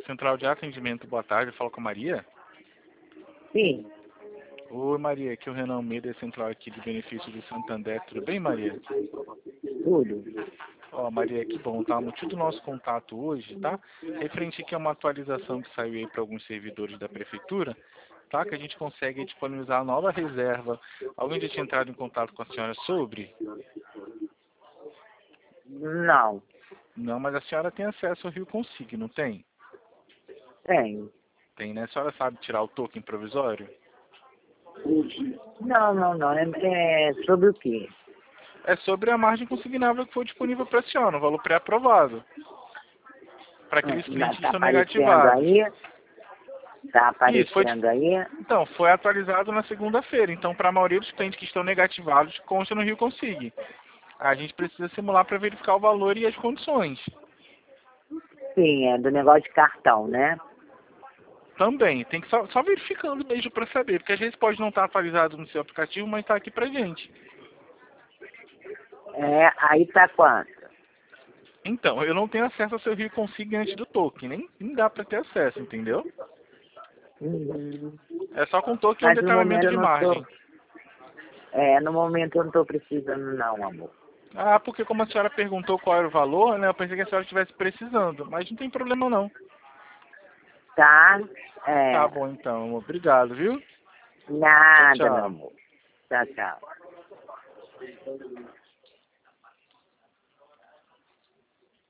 Central de Atendimento, boa tarde. Fala com a Maria. Sim, Oi, Maria. Aqui é o Renan Almeida, central aqui de benefício do Santander. Tudo bem, Maria? tudo. Ó, Maria, que bom, tá? O motivo do nosso contato hoje, tá? Referente aqui a uma atualização que saiu aí para alguns servidores da prefeitura, tá? Que a gente consegue disponibilizar a nova reserva. Alguém já tinha entrado em contato com a senhora sobre? Não, Não, mas a senhora tem acesso ao Rio Consig, não tem? tenho. Tem, né? A senhora sabe tirar o token provisório? Não. É sobre o quê? É sobre a margem consignável que foi disponível para a senhora, um valor pré-aprovado. Para aqueles clientes que Tá são aparecendo negativados. aí? Tá Isso, foi, aparecendo aí? então, foi atualizado na segunda-feira. Então, para a maioria dos clientes que estão negativados, consta no Rio Consig. A gente precisa simular para verificar o valor e as condições. Sim, é do negócio de cartão, né? Também, tem que só verificando mesmo para saber, porque às vezes pode não estar atualizado no seu aplicativo, mas está aqui pra gente. É, aí tá quanto? Então, eu não tenho acesso ao seu Rio Consig antes do token, nem dá para ter acesso, entendeu? Uhum. É só com token um Mas no momento detalhamento eu de não tô. margem. No momento eu não tô precisando não, amor. Ah, porque como a senhora perguntou qual era o valor, né? Eu pensei que a senhora estivesse precisando, mas não tem problema não. Tá? Tá bom então, amor. Obrigado, viu? Tchau, Nada, meu tchau. amor. Tchau, tchau.